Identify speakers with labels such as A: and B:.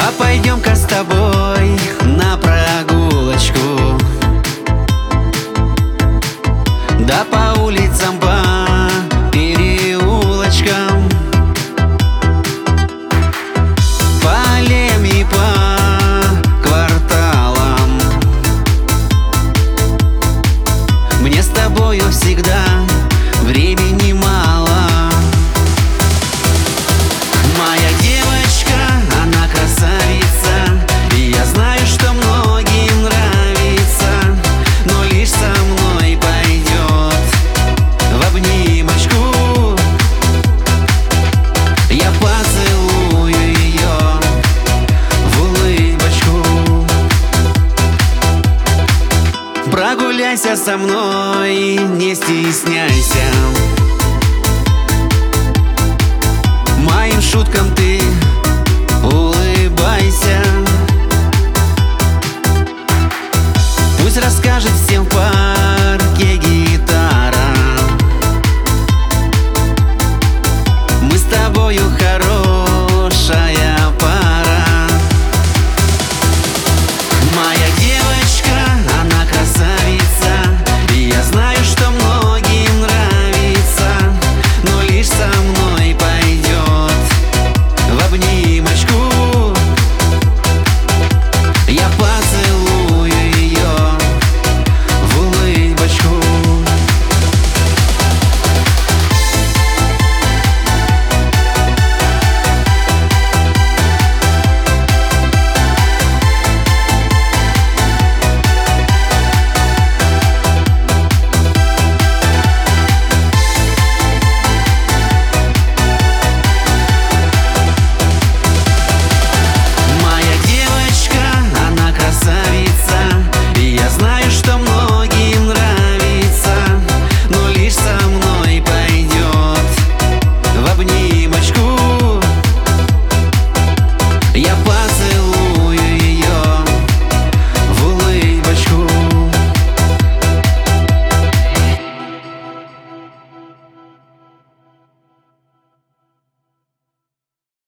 A: А пойдем-ка с тобой на прогулочку, да по улицам, по переулочкам, по аллеям и по кварталам. Мне с тобою всегда времени мало. Моя девочка, она красавица, и я знаю, что многим нравится, но лишь со мной пойдет в обнимочку. Я поцелую ее в улыбочку. Прогуляйся со мной, не стесняйся, моим шуткам